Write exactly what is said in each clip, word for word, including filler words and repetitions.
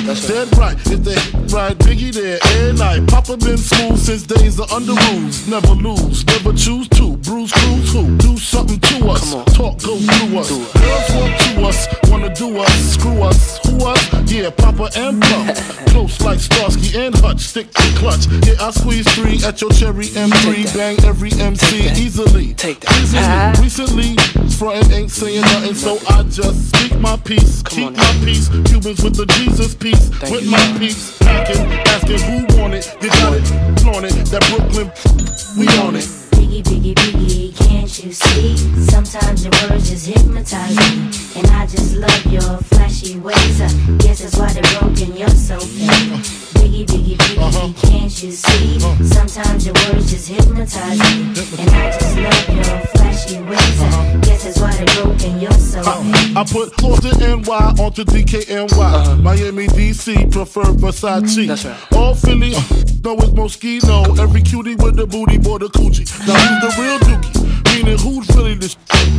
That's Dead right, if they right, Biggie there every night. Papa been smooth since days of under rules. Never lose, never choose to. Bruise, cruise, who? Do something to us. Talk, go through us. Girls want to us, wanna do us. Screw us, who us? Yeah, Papa and Plum. Close like Starsky and Hutch, stick to clutch. Yeah, I squeeze three at your cherry M three. Bang every M C easily. Take that. Easily. Recently, frontin' ain't saying nothing, so I just speak my peace. Come Keep on, my peace. Cubans with the Jesus peace. Thank With you, my man. peace. Packing, asking who want it. You got it, flaunt it. That Brooklyn, we on it. Biggie, biggie, biggie, can't you see? Sometimes your words just hypnotize me. And I just love your flashy ways. I guess that's why they're broken, you're so fake. Biggie, biggie, biggie, Uh-huh. can't you see? Sometimes your words just hypnotize me. And I just love your flashy ways. I guess that's why they're broken, you're so fake. I put Austin N Y onto D K N Y. Uh-huh. Miami, D C, prefer Versace. That's right. All Philly, uh, know it's Moschino. Every cutie with the booty, boy, the coochie. Now who's the real dookie? Meaning who's really the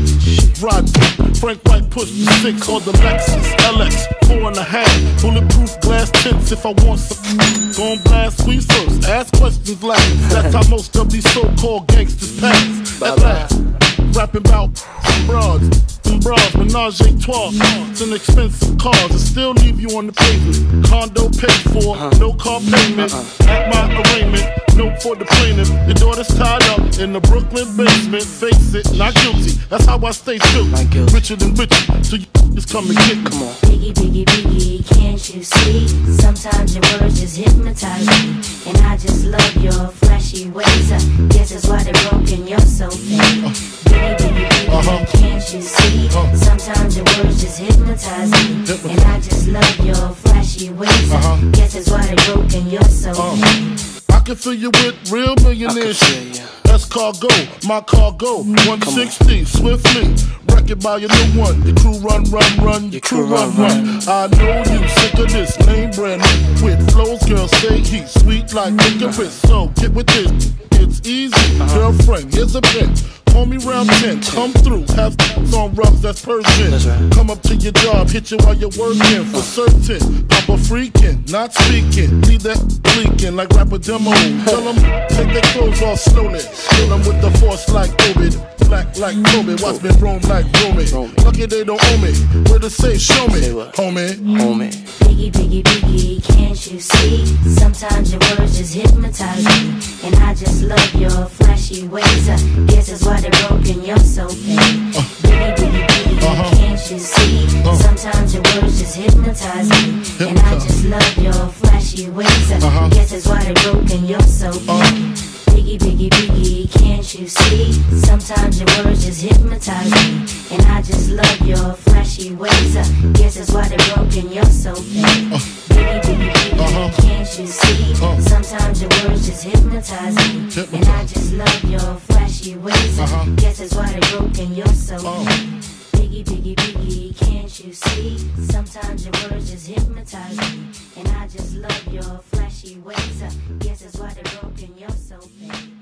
sh- Rod Frank White push the six on the Lexus L X, four and a half. Bulletproof glass tints if I want some. Gon' blast squeeze first, ask questions last. That's how most of these so-called gangsters pass. At last, rapping about broads. Bras, menage a trois, it's an expensive cars, it still leave you on the pavement. Condo paid for, no car payment. At my arraignment, note for the plaintiff. Your daughter's tied up in the Brooklyn basement. Face it, not guilty. That's how I stay true. Richer than richer, so you just come and get me. Come on. Biggie, biggie, biggie, can't you see? Sometimes your words just hypnotize me. And I just love your flashy ways. I guess that's why they're broken, you're so fake. Biggie, biggie, biggie, Uh-huh. can't you see? Sometimes your words just hypnotize me. And I just love your flashy ways. I guess that's why they're broken, you're so fake. I can fill you with real millionaire shit. That's cargo, my cargo, one sixty, swiftly. Wreck it by your new one. Your crew run, run, run. Your crew run, run. I know you sick of this name brand with flows, girl, stay heat. Sweet like licorice, so get with this. It's easy, girlfriend, here's a pin. Call me round ten, come through, have on rubs, that's Persian. That's right. Come up to your job, hit you while you're working, for certain. Papa freaking, not speaking, leave that leaking like rapper demo. Tell them, take their clothes off slowly. Kill them with the force like Ovid. Black like Kobe, watch me roam like Romy. Lucky they don't owe me, where to say, show me, homie. Homie. Biggie, biggie, biggie, can't you see? Sometimes your words just hypnotize me. And I just love your flashy ways. I guess that's why they're broken, you're so fake. Biggie, biggie, biggie, can't you see? Sometimes your words just hypnotize me. And I just love your flashy ways. I guess that's why they're broken, you're so fake. Biggie, biggie, biggie, can't you see? Sometimes your words just hypnotize me. And I just love your flashy ways. I guess that's why they're broken, you're so fake. Biggie, biggie, biggie, can't you see? Sometimes your words just hypnotize me. And I just love your flashy ways. I guess that's why they're broken, you're so fake. Biggie, biggie, biggie, can't you see? Sometimes your words just hypnotize me. And I just love your flashy ways. I guess that's why they're broken, you're so fake.